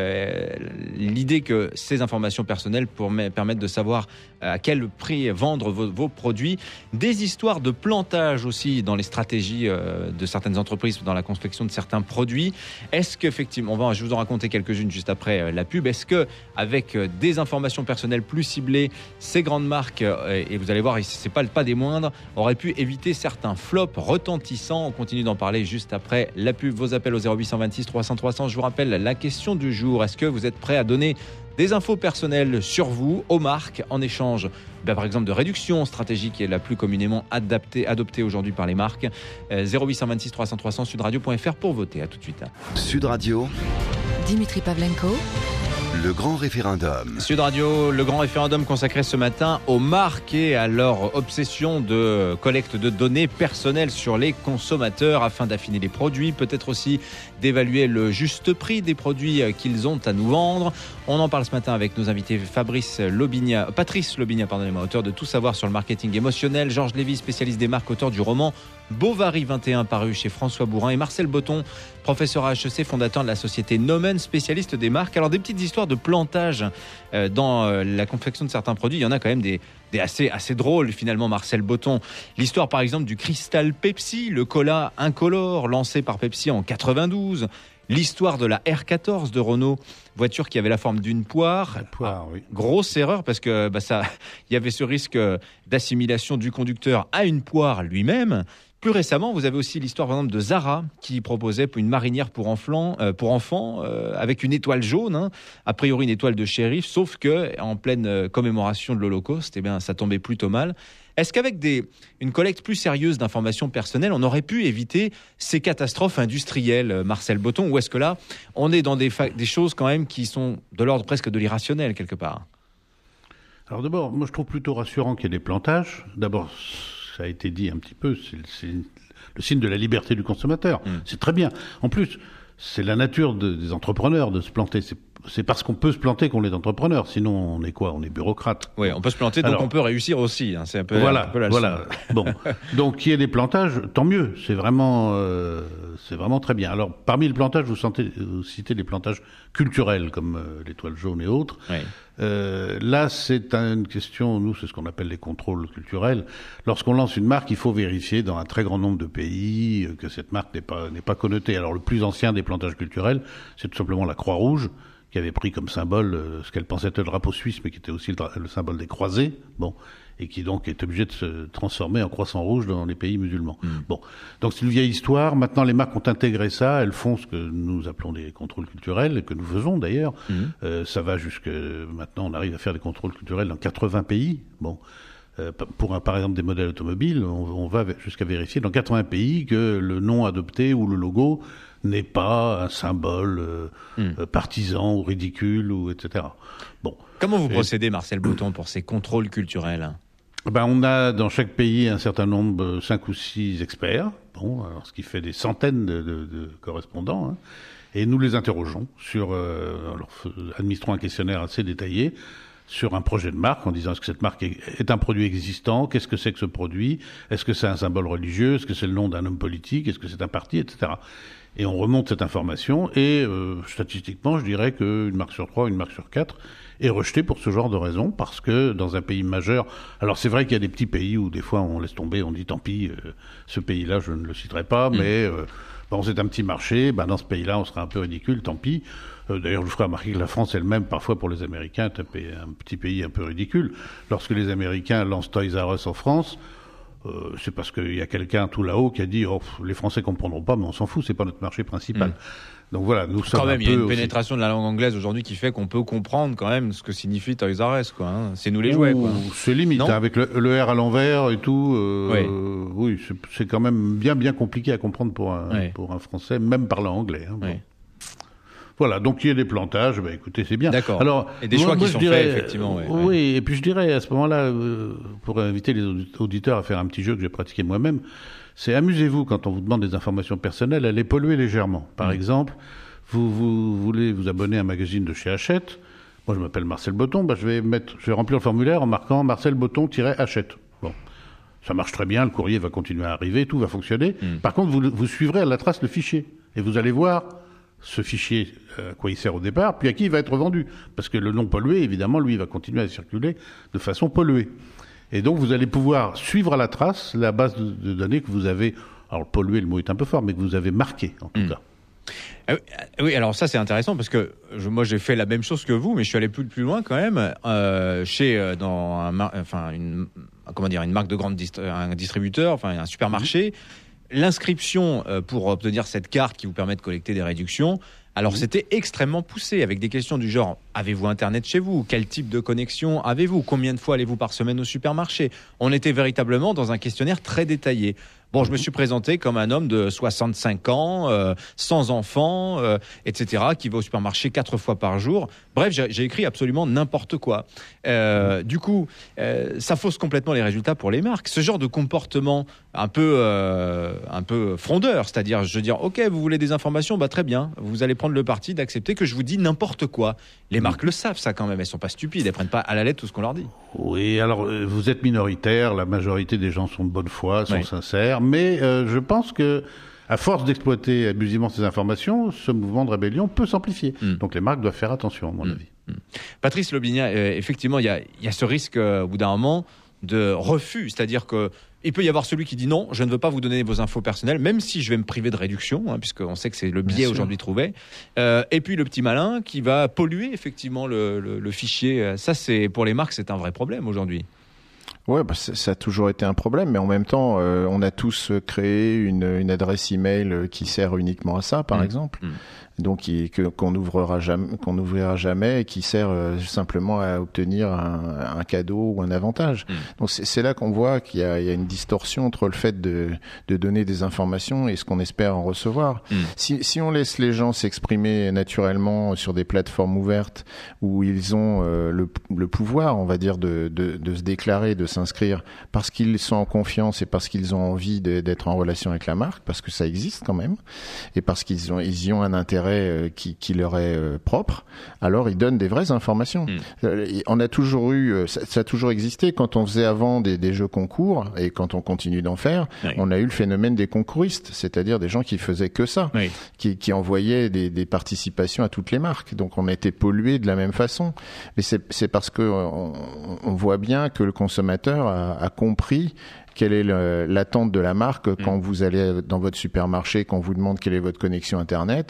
L'idée que ces informations personnelles permettent de savoir à quel prix vendre vos produits. Des histoires de plantage aussi dans les stratégies de certaines entreprises dans la confection de certains produits. Est-ce qu'effectivement, je vous en raconter quelques-unes juste après la pub, est-ce que avec des informations personnelles plus ciblées, ces grandes marques, et vous allez voir, c'est pas des moindres, auraient pu éviter certains flops retentissants? On continue d'en parler juste après la pub. Vos appels au 0826 300 300. Je vous rappelle la question du jour. Est-ce que vous êtes prêt à donner des infos personnelles sur vous aux marques en échange, par exemple, de réduction stratégique qui est la plus communément adoptée aujourd'hui par les marques? 0826 300 300, sudradio.fr pour voter. À tout de suite. Sud Radio. Dimitri Pavlenko. Le grand référendum. Sud Radio, le grand référendum consacré ce matin aux marques et à leur obsession de collecte de données personnelles sur les consommateurs afin d'affiner les produits, peut-être aussi d'évaluer le juste prix des produits qu'ils ont à nous vendre. On en parle ce matin avec nos invités Patrice Lobigna, auteur de Tout savoir sur le marketing émotionnel, Georges Lévy, spécialiste des marques, auteur du roman Bovary 21 paru chez François Bourin, et Marcel Botton, professeur à HEC, fondateur de la société Nomen, spécialiste des marques. Alors des petites histoires de plantage dans la confection de certains produits, il y en a quand même des assez drôles finalement, Marcel Botton. L'histoire par exemple du Cristal Pepsi, le cola incolore lancé par Pepsi en 92. L'histoire de la R14 de Renault, voiture qui avait la forme d'une poire. Oui. Grosse erreur parce que il y avait ce risque d'assimilation du conducteur à une poire lui-même. Plus récemment, vous avez aussi l'histoire, par exemple, de Zara, qui proposait une marinière pour enfants, avec une étoile jaune, hein, a priori une étoile de shérif, sauf que en pleine commémoration de l'Holocauste, ça tombait plutôt mal. Est-ce qu'avec une collecte plus sérieuse d'informations personnelles, on aurait pu éviter ces catastrophes industrielles, Marcel Botton, ou est-ce que là, on est dans des choses quand même qui sont de l'ordre presque de l'irrationnel quelque part? Alors d'abord, moi je trouve plutôt rassurant qu'il y ait des plantages. D'abord, ça a été dit un petit peu, c'est le signe de la liberté du consommateur. C'est très bien. En plus, c'est la nature des entrepreneurs de se planter. C'est parce qu'on peut se planter qu'on est entrepreneur. Sinon, on est quoi? On est bureaucrate. Oui, on peut se planter, donc on peut réussir aussi. Hein. C'est un peu, voilà, un peu la leçon. Voilà. Bon, donc qu'il y ait des plantages, tant mieux. C'est vraiment très bien. Alors, parmi les plantages, vous citez des plantages culturels comme l'étoile jaune et autres. Oui. Là, c'est une question. Nous, c'est ce qu'on appelle les contrôles culturels. Lorsqu'on lance une marque, il faut vérifier dans un très grand nombre de pays que cette marque n'est pas connotée. Alors, le plus ancien des plantages culturels, c'est tout simplement la Croix-Rouge, qui avait pris comme symbole ce qu'elle pensait être le drapeau suisse, mais qui était aussi le symbole des croisés, et qui donc est obligé de se transformer en croissant rouge dans les pays musulmans. Bon, donc c'est une vieille histoire. Maintenant, les marques ont intégré ça. Elles font ce que nous appelons des contrôles culturels, et que nous faisons d'ailleurs. Ça va jusque maintenant, on arrive à faire des contrôles culturels dans 80 pays. Bon. Pour par exemple des modèles automobiles, on va jusqu'à vérifier dans 80 pays que le nom adopté ou le logo n'est pas un symbole partisan ou ridicule, ou etc. Bon. Comment vous procédez, Marcel Boton, pour ces contrôles culturels? On a dans chaque pays un certain nombre, 5 ou 6 experts, alors ce qui fait des centaines de correspondants, hein, et nous les interrogeons administrons un questionnaire assez détaillé sur un projet de marque, en disant est-ce que cette marque est un produit existant, qu'est-ce que c'est que ce produit, est-ce que c'est un symbole religieux, est-ce que c'est le nom d'un homme politique, est-ce que c'est un parti, etc. Et on remonte cette information, et statistiquement, je dirais qu'une marque sur 3, une marque sur 4 est rejetée pour ce genre de raisons, parce que dans un pays majeur, alors c'est vrai qu'il y a des petits pays où des fois on laisse tomber, on dit tant pis, ce pays-là je ne le citerai pas, mais c'est un petit marché, dans ce pays-là on sera un peu ridicule, tant pis. D'ailleurs, je vous ferai remarquer que la France elle-même, parfois pour les Américains, est un petit pays un peu ridicule. Lorsque les Américains lancent Toys R Us en France, c'est parce qu'il y a quelqu'un tout là-haut qui a dit les Français comprendront pas, mais on s'en fout, c'est pas notre marché principal. Donc voilà, nous sommes quand même, il y a une pénétration de la langue anglaise aujourd'hui qui fait qu'on peut comprendre quand même ce que signifie Toys R Us, quoi. Hein. C'est nous les jouets, quoi. C'est limite, avec le R à l'envers et tout. Oui, c'est quand même bien compliqué à comprendre pour un Français, même parlant anglais. Hein, bon. Voilà, donc il y a des plantages, écoutez, c'est bien. D'accord. Alors, et des choix qui sont faits, effectivement. Oui, et puis je dirais à ce moment-là, pour inviter les auditeurs à faire un petit jeu que j'ai pratiqué moi-même, c'est amusez-vous quand on vous demande des informations personnelles à les polluer légèrement. Par exemple, vous voulez vous abonner à un magazine de chez Hachette. Moi, je m'appelle Marcel Boton, je vais remplir le formulaire en marquant Marcel Boton-Hachette. Bon. Ça marche très bien, le courrier va continuer à arriver, tout va fonctionner. Par contre, vous suivrez à la trace le fichier. Et vous allez voir ce fichier, à quoi il sert au départ, puis à qui il va être vendu. Parce que le nom pollué, évidemment, lui, il va continuer à circuler de façon polluée. Et donc, vous allez pouvoir suivre à la trace la base de données que vous avez, alors pollué, le mot est un peu fort, mais que vous avez marqué, en tout cas. Oui, alors ça, c'est intéressant, parce que moi, j'ai fait la même chose que vous, mais je suis allé plus loin quand même, une marque de un distributeur, un supermarché. L'inscription pour obtenir cette carte qui vous permet de collecter des réductions, alors c'était extrêmement poussé, avec des questions du genre avez-vous Internet chez vous? Quel type de connexion avez-vous? Combien de fois allez-vous par semaine au supermarché? On était véritablement dans un questionnaire très détaillé. Bon, je me suis présenté comme un homme de 65 ans, sans enfants, etc., qui va au supermarché 4 fois par jour. Bref, j'ai écrit absolument n'importe quoi. Du coup, ça fausse complètement les résultats pour les marques. Ce genre de comportement un peu frondeur, c'est-à-dire, je veux dire, ok, vous voulez des informations, très bien, vous allez prendre le parti d'accepter que je vous dis n'importe quoi. Les marques le savent, ça, quand même. Elles sont pas stupides, elles prennent pas à la lettre tout ce qu'on leur dit. Oui, alors vous êtes minoritaire, la majorité des gens sont de bonne foi, sont sincères, mais je pense que à force d'exploiter abusivement ces informations, ce mouvement de rébellion peut s'amplifier. Donc les marques doivent faire attention, à mon avis. Patrice Lobigna, effectivement, il y a ce risque, au bout d'un moment, de refus, c'est-à-dire que il peut y avoir celui qui dit non, je ne veux pas vous donner vos infos personnelles, même si je vais me priver de réduction, puisqu'on sait que c'est le biais aujourd'hui trouvé. Et puis le petit malin qui va polluer effectivement le fichier. Ça, c'est pour les marques, c'est un vrai problème aujourd'hui. Ouais, ça a toujours été un problème, mais en même temps, on a tous créé une adresse email qui sert uniquement à ça, par exemple. donc qu'on n'ouvrira jamais et qui sert simplement à obtenir un cadeau ou un avantage. Donc c'est là qu'on voit qu'il y a une distorsion entre le fait de donner des informations et ce qu'on espère en recevoir. Si on laisse les gens s'exprimer naturellement sur des plateformes ouvertes où ils ont le pouvoir, on va dire, de se déclarer, de s'inscrire parce qu'ils sont en confiance et parce qu'ils ont envie d'être en relation avec la marque, parce que ça existe quand même, et parce qu'ils y ont un intérêt qui leur est propre, alors ils donnent des vraies informations. On a toujours eu, ça a toujours existé quand on faisait avant des jeux concours, et quand on continue d'en faire, on a eu le phénomène des concouristes, c'est-à-dire des gens qui faisaient que ça, qui envoyaient des participations à toutes les marques. Donc on a été pollué de la même façon. Mais c'est parce que on voit bien que le consommateur a compris quelle est l'attente de la marque quand vous allez dans votre supermarché, qu'on vous demande quelle est votre connexion Internet.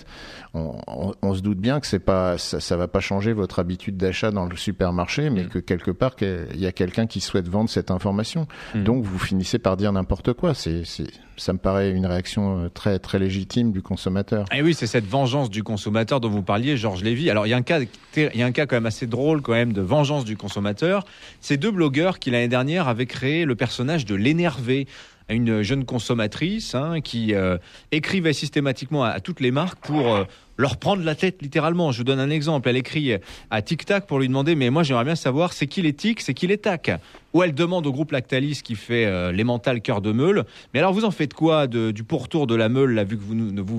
On se doute bien que ça va pas changer votre habitude d'achat dans le supermarché, mais que quelque part, il y a quelqu'un qui souhaite vendre cette information. Donc, vous finissez par dire n'importe quoi. Ça me paraît une réaction très, très légitime du consommateur. Et oui, c'est cette vengeance du consommateur dont vous parliez, Georges Lévy. Alors, il y a un cas quand même assez drôle quand même de vengeance du consommateur. C'est 2 blogueurs qui, l'année dernière, avaient créé le personnage de l'énervé, une jeune consommatrice qui écrivait systématiquement à toutes les marques pour leur prendre la tête littéralement. Je vous donne un exemple. Elle écrit à Tic Tac pour lui demander « Mais moi, j'aimerais bien savoir c'est qui les Tic, c'est qui les Tac ?» Ou elle demande au groupe Lactalis qui fait l'emmental cœur de meule « Mais alors, vous en faites quoi du pourtour de la meule, là, vu que vous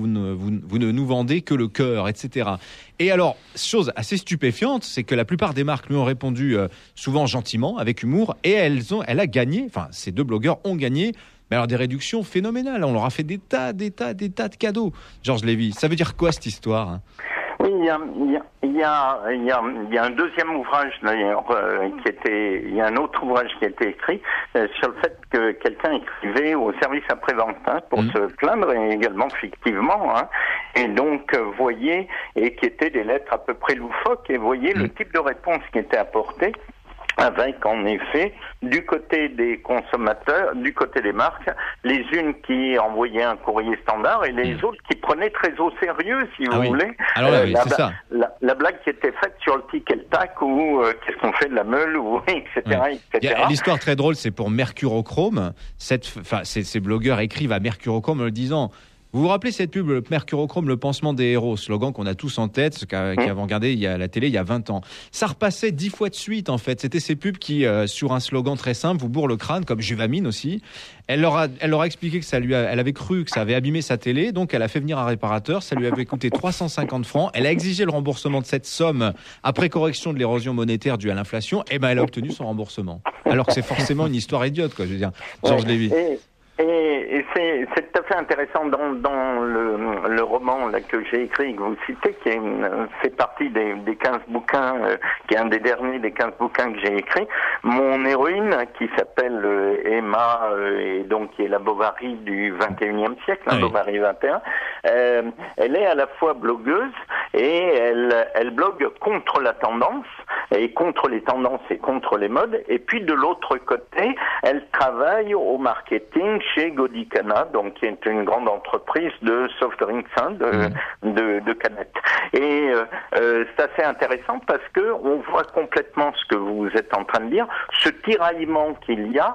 ne nous vendez que le cœur, etc. » Et alors, chose assez stupéfiante, c'est que la plupart des marques lui ont répondu souvent gentiment, avec humour, et elle a gagné, enfin, ces 2 blogueurs ont gagné, mais alors des réductions phénoménales. On leur a fait des tas de cadeaux. Georges Lévy, ça veut dire quoi cette histoire ? Oui, il y a un deuxième ouvrage d'ailleurs il y a un autre ouvrage qui a été écrit sur le fait que quelqu'un écrivait au service après-vente pour se plaindre, et également fictivement, et donc voyez, et qui étaient des lettres à peu près loufoques, et voyez le type de réponse qui était apportée, avec en effet du côté des consommateurs, du côté des marques, les unes qui envoyaient un courrier standard et les autres qui prenaient très au sérieux, si vous voulez. Alors c'est ça. La blague qui était faite sur le tic et le tac, ou qu'est-ce qu'on fait de la meule, ou etc. etc. L'histoire très drôle, c'est pour Mercurochrome. Ces blogueurs écrivent à Mercurochrome en le disant. Vous vous rappelez cette pub, le Mercurochrome, le pansement des héros, slogan qu'on a tous en tête, ce qu'avant regardé à la télé il y a 20 ans. Ça repassait 10 fois de suite, en fait. C'était ces pubs qui, sur un slogan très simple, vous bourrent le crâne, comme Juvamine aussi. Elle leur a expliqué que elle avait cru que ça avait abîmé sa télé, donc elle a fait venir un réparateur, ça lui avait coûté 350 francs. Elle a exigé le remboursement de cette somme après correction de l'érosion monétaire due à l'inflation, et elle a obtenu son remboursement. Alors que c'est forcément une histoire idiote, quoi, je veux dire. Georges Lévy. Et c'est tout à fait intéressant dans le roman là que j'ai écrit, que vous citez, qui fait partie des 15 bouquins, qui est un des derniers des 15 bouquins que j'ai écrits. Mon héroïne, qui s'appelle Emma, et donc qui est la Bovary du 21e siècle, Bovary 21, elle est à la fois blogueuse et elle blogue contre la tendance, et contre les tendances et contre les modes, et puis de l'autre côté, elle travaille au marketing chez Godicana, donc qui est une grande entreprise de soft drinks, de canettes. Et c'est assez intéressant parce que on voit complètement ce que vous êtes en train de dire, ce tiraillement qu'il y a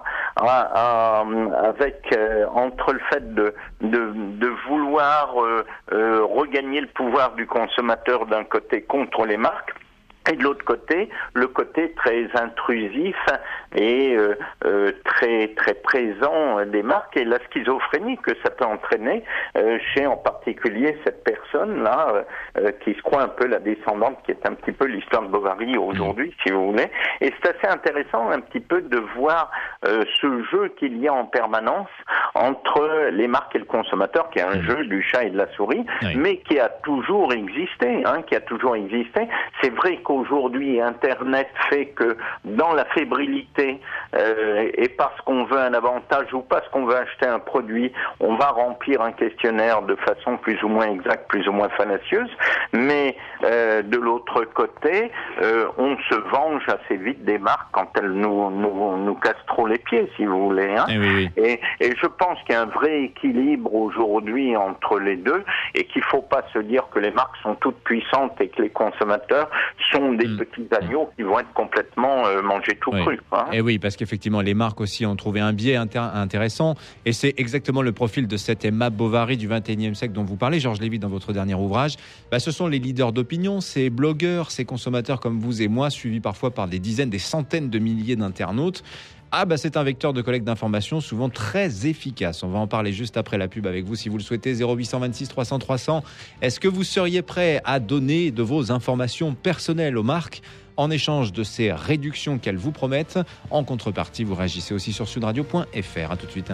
avec entre le fait de vouloir regagner le pouvoir du consommateur d'un côté contre les marques, et de l'autre côté, le côté très intrusif et très très présent des marques, et la schizophrénie que ça peut entraîner chez en particulier cette personne-là qui se croit un peu la descendante, qui est un petit peu l'histoire de Bovary aujourd'hui, si vous voulez. Et c'est assez intéressant un petit peu de voir ce jeu qu'il y a en permanence entre les marques et le consommateur, qui est un jeu du chat et de la souris, mais qui a toujours existé, C'est vrai qu'aujourd'hui, Internet fait que dans la fébrilité, et parce qu'on veut un avantage ou parce qu'on veut acheter un produit, on va remplir un questionnaire de façon plus ou moins exacte, plus ou moins fallacieuse, mais de l'autre côté, on se venge assez vite des marques quand elles nous cassent trop les pieds, si vous voulez. Et je pense qu'il y a un vrai équilibre aujourd'hui entre les deux et qu'il ne faut pas se dire que les marques sont toutes puissantes et que les consommateurs sont des petits agneaux qui vont être complètement mangés tout cru. Hein. Et oui, parce qu'effectivement, les marques aussi ont trouvé un biais intéressant et c'est exactement le profil de cette Emma Bovary du XXIe siècle dont vous parlez, Georges Lévy, dans votre dernier ouvrage. Ce sont les leaders d'opinion, ces blogueurs, ces consommateurs comme vous et moi, suivis parfois par des dizaines, des centaines de milliers d'internautes. C'est un vecteur de collecte d'informations souvent très efficace. On va en parler juste après la pub avec vous si vous le souhaitez. 0826 300 300. Est-ce que vous seriez prêt à donner de vos informations personnelles aux marques en échange de ces réductions qu'elles vous promettent? En contrepartie, vous réagissez aussi sur sudradio.fr. À tout de suite.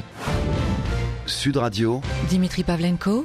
Sud Radio. Dimitri Pavlenko.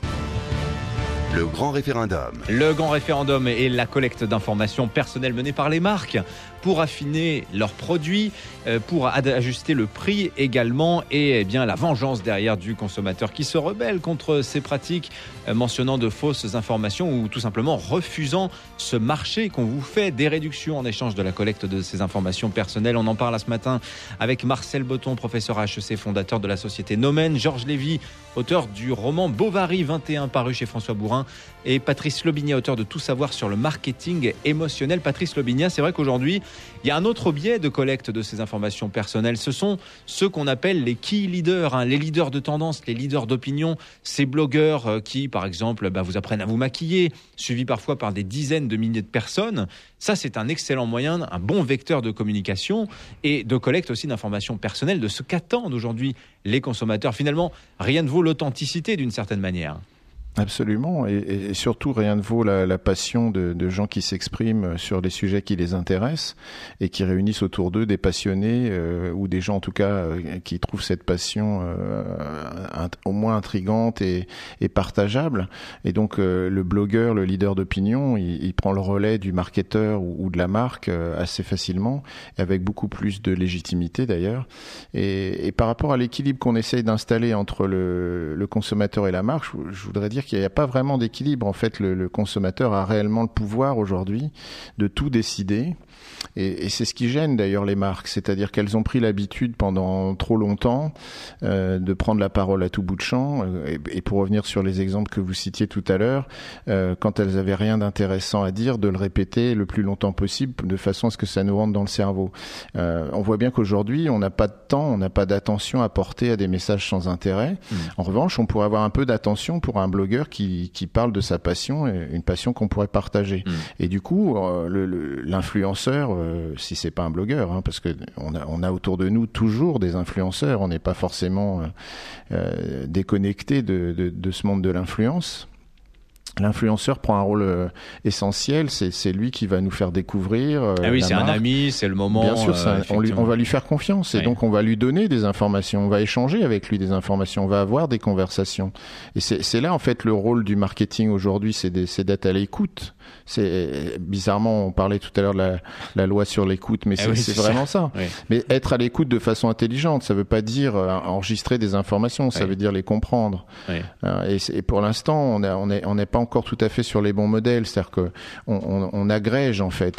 Le grand référendum. Le grand référendum est la collecte d'informations personnelles menée par les marques pour affiner leurs produits, pour ajuster le prix également et bien la vengeance derrière du consommateur qui se rebelle contre ces pratiques, mentionnant de fausses informations ou tout simplement refusant ce marché qu'on vous fait des réductions en échange de la collecte de ces informations personnelles. On en parle ce matin avec Marcel Botton, professeur à HEC, fondateur de la société Nomen, Georges Lévy, auteur du roman Bovary 21 paru chez François Bourin, et Patrice Lobigna, auteur de Tout savoir sur le marketing émotionnel. Patrice Lobigna, c'est vrai qu'aujourd'hui, il y a un autre biais de collecte de ces informations personnelles. Ce sont ceux qu'on appelle les key leaders, les leaders de tendance, les leaders d'opinion, ces blogueurs qui, par exemple, vous apprennent à vous maquiller, suivis parfois par des dizaines de milliers de personnes. Ça, c'est un excellent moyen, un bon vecteur de communication et de collecte aussi d'informations personnelles, de ce qu'attendent aujourd'hui les consommateurs. Finalement, rien ne vaut l'authenticité d'une certaine manière. Absolument, et surtout rien ne vaut la passion de gens qui s'expriment sur les sujets qui les intéressent et qui réunissent autour d'eux des passionnés ou des gens en tout cas qui trouvent cette passion au moins intrigante et partageable. Et donc le blogueur, le leader d'opinion, il prend le relais du marketeur ou de la marque assez facilement et avec beaucoup plus de légitimité d'ailleurs. Et par rapport à l'équilibre qu'on essaye d'installer entre le consommateur et la marque, je voudrais dire qu'il n'y a pas vraiment d'équilibre. En fait, le consommateur a réellement le pouvoir aujourd'hui de tout décider. Et c'est ce qui gêne d'ailleurs les marques, c'est-à-dire qu'elles ont pris l'habitude pendant trop longtemps de prendre la parole à tout bout de champ. Et pour revenir sur les exemples que vous citiez tout à l'heure, quand elles avaient rien d'intéressant à dire, de le répéter le plus longtemps possible de façon à ce que ça nous rentre dans le cerveau. On voit bien qu'aujourd'hui, on n'a pas de temps, on n'a pas d'attention à porter à des messages sans intérêt. En revanche, on pourrait avoir un peu d'attention pour un blogueur qui parle de sa passion, une passion qu'on pourrait partager. Et du coup, l'influenceur, si c'est pas un blogueur, parce que on a autour de nous toujours des influenceurs, on n'est pas forcément déconnecté de ce monde de l'influence. L'influenceur prend un rôle essentiel, c'est lui qui va nous faire découvrir oui, la c'est marque. Un ami, c'est le moment. Bien sûr, on va lui faire confiance et donc on va lui donner des informations, on va échanger avec lui des informations, on va avoir des conversations. Et c'est là en fait le rôle du marketing aujourd'hui, c'est d'être à l'écoute. Bizarrement, on parlait tout à l'heure de la loi sur l'écoute, mais c'est vraiment ça. Oui. Mais être à l'écoute de façon intelligente, ça veut pas dire enregistrer des informations, ça veut dire les comprendre. Oui. Et pour l'instant, on n'est pas encore tout à fait sur les bons modèles, c'est-à-dire que on agrège en fait,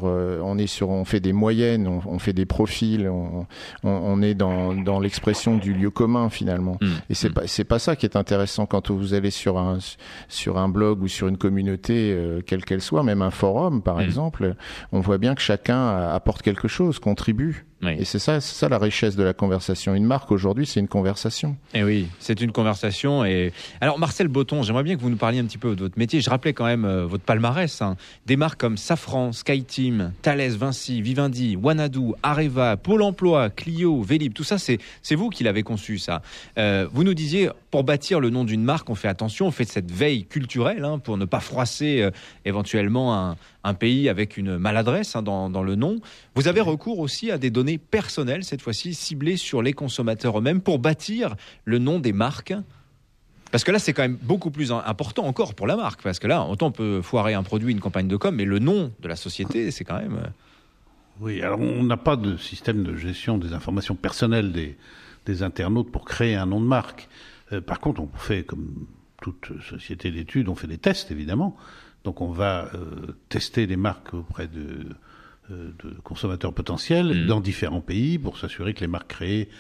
on fait des moyennes, on fait des profils, on est dans l'expression du lieu commun finalement. Et c'est pas ça qui est intéressant quand vous allez sur un blog ou sur une communauté quelle qu'elle soit, même un forum par exemple, on voit bien que chacun apporte quelque chose, contribue. Oui. Et c'est ça la richesse de la conversation. Une marque aujourd'hui, c'est une conversation. Et oui, c'est une conversation. Et alors Marcel Botton, j'aimerais bien que vous nous parliez un petit peu de votre métier. Je rappelais quand même votre palmarès. Des marques comme Safran, SkyTeam, Thales, Vinci, Vivendi, Wanadoo, Areva, Pôle Emploi, Clio, Vélib. Tout ça, c'est vous qui l'avez conçu, ça. Vous nous disiez, pour bâtir le nom d'une marque, on fait attention, on fait cette veille culturelle pour ne pas froisser éventuellement un pays avec une maladresse dans le nom. Vous avez recours aussi à des données personnelles, cette fois-ci ciblées sur les consommateurs eux-mêmes, pour bâtir le nom des marques. Parce que là, c'est quand même beaucoup plus important encore pour la marque. Parce que là, autant on peut foirer un produit, une campagne de com', mais le nom de la société, c'est quand même... Oui, alors on n'a pas de système de gestion des informations personnelles des internautes pour créer un nom de marque. Par contre, on fait, comme toute société d'études, on fait des tests, évidemment. Donc on va tester les marques auprès de consommateurs potentiels dans différents pays pour s'assurer que les marques créées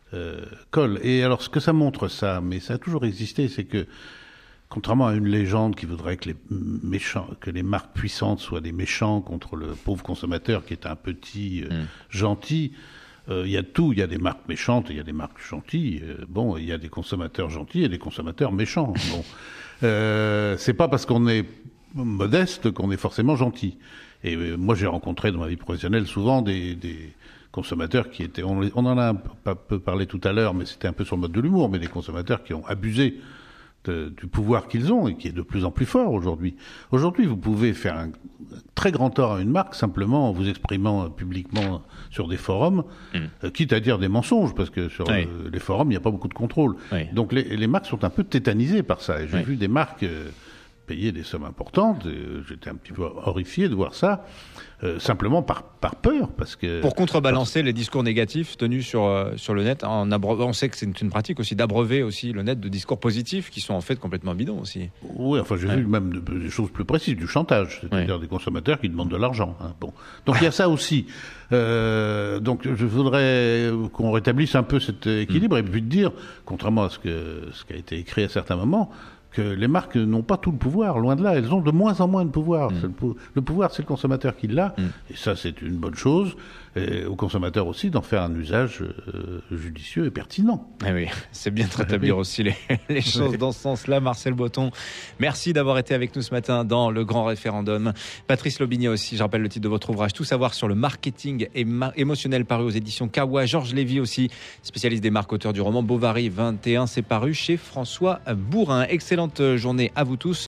colle. Et alors, ce que ça montre, ça, mais ça a toujours existé, c'est que, contrairement à une légende qui voudrait que les marques puissantes soient des méchants contre le pauvre consommateur qui est un petit gentil, il y a tout. Il y a des marques méchantes, il y a des marques gentilles. Il y a des consommateurs gentils et des consommateurs méchants. Bon, c'est pas parce qu'on est modeste qu'on est forcément gentil. Et moi, j'ai rencontré dans ma vie professionnelle souvent des consommateurs qui étaient, on en a un peu parlé tout à l'heure, mais c'était un peu sur le mode de l'humour, mais des consommateurs qui ont abusé du pouvoir qu'ils ont et qui est de plus en plus fort aujourd'hui. Aujourd'hui, vous pouvez faire un très grand tort à une marque simplement en vous exprimant publiquement sur des forums, quitte à dire des mensonges, parce que sur les forums, il n'y a pas beaucoup de contrôle. Oui. Donc les marques sont un peu tétanisées par ça. Et j'ai vu des marques payer des sommes importantes. J'étais un petit peu horrifié de voir ça. Simplement par peur, parce que... Pour contrebalancer les discours négatifs tenus sur le net, on sait que c'est une pratique aussi d'abreuver aussi le net de discours positifs qui sont en fait complètement bidons aussi. Oui, enfin j'ai vu même des choses plus précises, du chantage, c'est-à-dire des consommateurs qui demandent de l'argent. Hein. Bon. Donc il y a ça aussi. Donc je voudrais qu'on rétablisse un peu cet équilibre et puis de dire, contrairement à ce qui a été écrit à certains moments, que les marques n'ont pas tout le pouvoir, loin de là, elles ont de moins en moins de pouvoir. Le pouvoir, c'est le consommateur qui l'a, et ça, c'est une bonne chose. Et au consommateur aussi d'en faire un usage judicieux et pertinent. Eh oui, c'est bien de rétablir aussi les choses dans ce sens-là. Marcel Botton, merci d'avoir été avec nous ce matin dans le Grand Référendum. Patrice Lobigny aussi, je rappelle le titre de votre ouvrage, Tout savoir sur le marketing émotionnel, paru aux éditions Kawa. Georges Lévy aussi, spécialiste des marques, auteur du roman Bovary 21, c'est paru chez François Bourrin. Excellente journée à vous tous.